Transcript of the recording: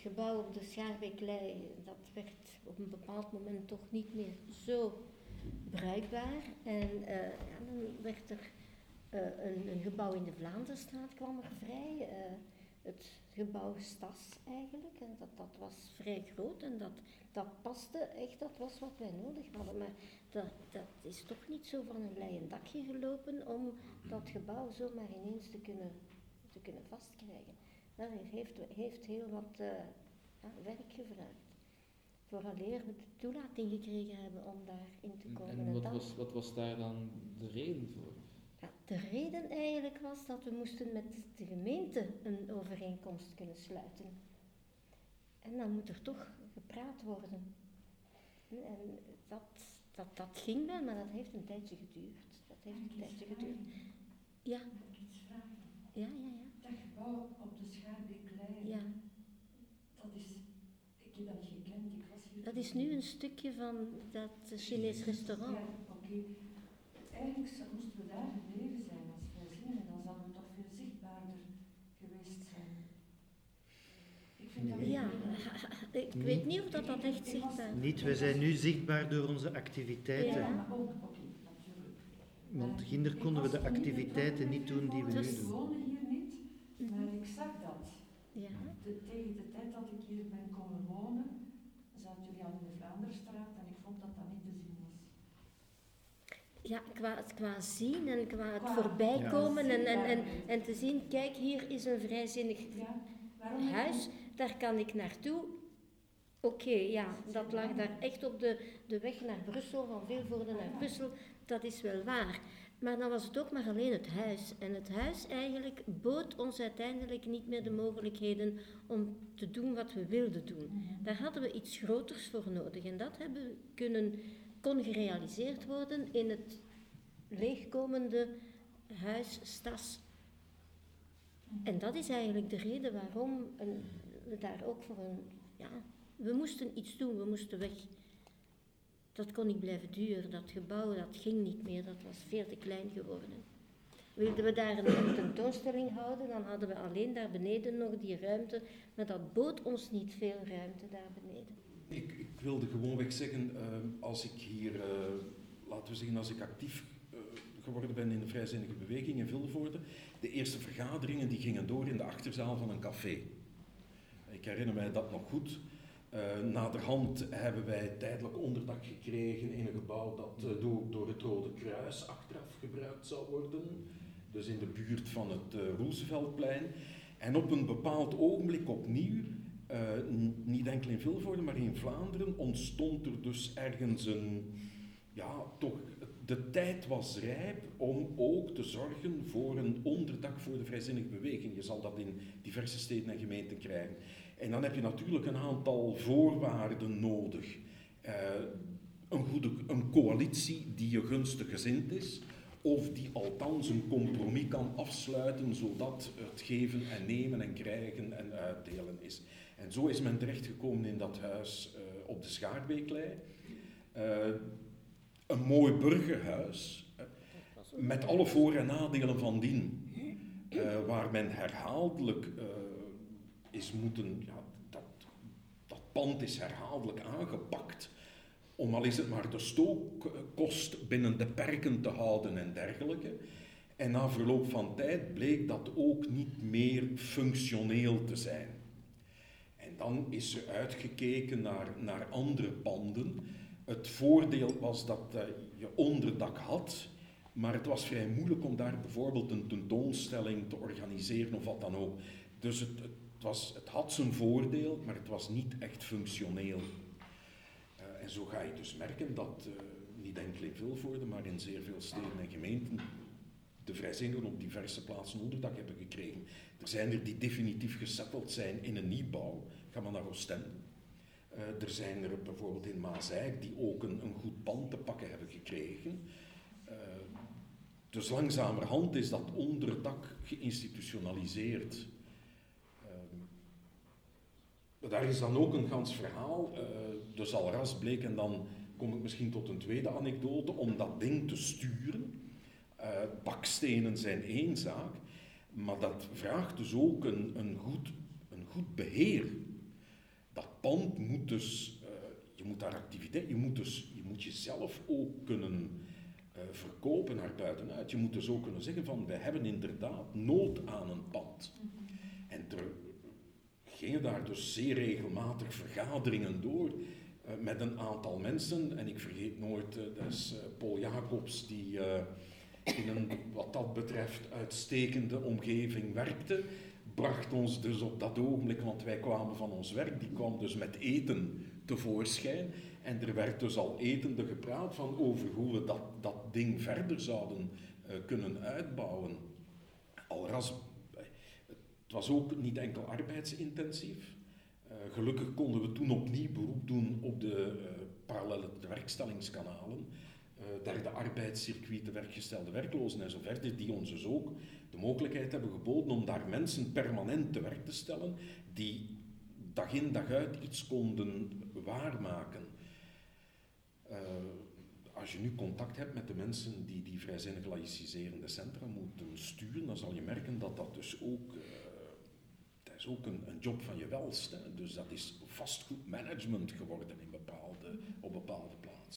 gebouw op de Schaarbeeklei, dat werd op een bepaald moment toch niet meer zo bruikbaar. En dan werd er een gebouw in de Vlaanderstraat kwam er vrij. Het gebouw Stas eigenlijk. En dat was vrij groot en dat paste echt, dat was wat wij nodig hadden. Maar dat is toch niet zo van een leien dakje gelopen om dat gebouw zomaar ineens te kunnen vastkrijgen. Dat heeft heel wat werk gevraagd. Vooraleer we de toelating gekregen hebben om daarin te komen. En wat was daar dan de reden voor? Ja, de reden eigenlijk was dat we moesten met de gemeente een overeenkomst kunnen sluiten. En dan moet er toch gepraat worden. En dat ging wel, maar dat heeft een tijdje geduurd. Ja. Mag ik iets vragen? Ja. Dat gebouw op de Schaarbeeklei, Ja. Ik heb dat niet gekend, ik was hier. Dat is nu een stukje van dat Chinees restaurant. Ja, oké. Eigenlijk moesten we daar gebleven zijn als vrijzinnigen, dan zouden we toch veel zichtbaarder geweest zijn. Ik vind dat Ja, ik weet niet of dat echt zichtbaar is. Niet, we zijn nu zichtbaar door onze activiteiten. Ja. maar ook, oké, natuurlijk. Want ginder konden we de activiteiten niet doen die we nu Ik doen. woonde hier niet, maar ik zag dat. Ja. Tegen de tijd dat ik hier ben komen wonen, zaten jullie al in de Vlaanderstraat en ik vond dat dat niet te zien was. Ja, qua zien en qua het voorbijkomen en te zien, kijk, hier is een vrijzinnig huis, daar kan ik naartoe. Oké, ja, dat lag daar echt op de weg naar Brussel, van Vilvoorde naar Brussel, dat is wel waar. Maar dan was het ook maar alleen het huis. En het huis eigenlijk bood ons uiteindelijk niet meer de mogelijkheden om te doen wat we wilden doen. Daar hadden we iets groters voor nodig. En dat kon gerealiseerd worden in het leegkomende huis Stas. En dat is eigenlijk de reden waarom we daar ook voor we moesten iets doen, we moesten weg. Dat kon niet blijven duren, dat gebouw, dat ging niet meer, dat was veel te klein geworden. Wilden we daar een tentoonstelling houden, dan hadden we alleen daar beneden nog die ruimte, maar dat bood ons niet veel ruimte daar beneden. Ik wilde gewoonweg zeggen, als ik hier, laten we zeggen, als ik actief geworden ben in de vrijzinnige beweging in Vilvoorde, de eerste vergaderingen die gingen door in de achterzaal van een café. Ik herinner mij dat nog goed. Naderhand hebben wij tijdelijk onderdak gekregen in een gebouw dat door het Rode Kruis achteraf gebruikt zou worden. Dus in de buurt van het Rooseveltplein. En op een bepaald ogenblik opnieuw, niet enkel in Vilvoorde, maar in Vlaanderen, ontstond er dus ergens de tijd was rijp om ook te zorgen voor een onderdak voor de vrijzinnige beweging. Je zal dat in diverse steden en gemeenten krijgen. En dan heb je natuurlijk een aantal voorwaarden nodig. Een coalitie die je gunstig gezind is, of die althans een compromis kan afsluiten, zodat het geven en nemen en krijgen en uitdelen is. En zo is men terechtgekomen in dat huis op de Schaarbeeklei. Een mooi burgerhuis, met alle voor- en nadelen van dien, waar men herhaaldelijk is moeten, dat pand is herhaaldelijk aangepakt, om al is het maar de stookkost binnen de perken te houden en dergelijke. En na verloop van tijd bleek dat ook niet meer functioneel te zijn. En dan is er uitgekeken naar andere panden. Het voordeel was dat je onderdak had, maar het was vrij moeilijk om daar bijvoorbeeld een tentoonstelling te organiseren of wat dan ook. Dus het had zijn voordeel, maar het was niet echt functioneel. En zo ga je dus merken dat niet enkel in Vilvoorde, maar in zeer veel steden en gemeenten de vrijzinnigen op diverse plaatsen onderdak hebben gekregen. Er zijn er die definitief gesetteld zijn in een nieuwbouw. Ga maar naar Oostende. Er zijn er bijvoorbeeld in Maaseik die ook een goed pand te pakken hebben gekregen. Dus langzamerhand is dat onderdak geïnstitutionaliseerd. Daar is dan ook een gans verhaal. Dus al ras bleek, en dan kom ik misschien tot een tweede anekdote, om dat ding te sturen. Bakstenen zijn één zaak, maar dat vraagt dus ook een goed beheer. pand moet dus, je moet daar activiteit, je moet jezelf ook kunnen verkopen naar buitenuit. Je moet dus ook kunnen zeggen van, wij hebben inderdaad nood aan een pand. En er gingen daar dus zeer regelmatig vergaderingen door met een aantal mensen. En ik vergeet nooit, dat is Paul Jacobs, die in een, wat dat betreft, uitstekende omgeving werkte. Bracht ons dus op dat ogenblik, want wij kwamen van ons werk, die kwam dus met eten tevoorschijn. En er werd dus al etende gepraat van over hoe we dat ding verder zouden kunnen uitbouwen. Het was ook niet enkel arbeidsintensief. Gelukkig konden we toen opnieuw beroep doen op de parallele werkstellingskanalen. Derde arbeidscircuit, werkgestelde werklozen en zo verder, die ons dus ook de mogelijkheid hebben geboden om daar mensen permanent te werk te stellen, die dag in dag uit iets konden waarmaken. Als je nu contact hebt met de mensen die vrijzinnig laïciserende centra moeten sturen, dan zal je merken dat dat dus ook, dat is ook een job van je welst. Hè. Dus dat is vastgoedmanagement geworden op bepaalde plaatsen.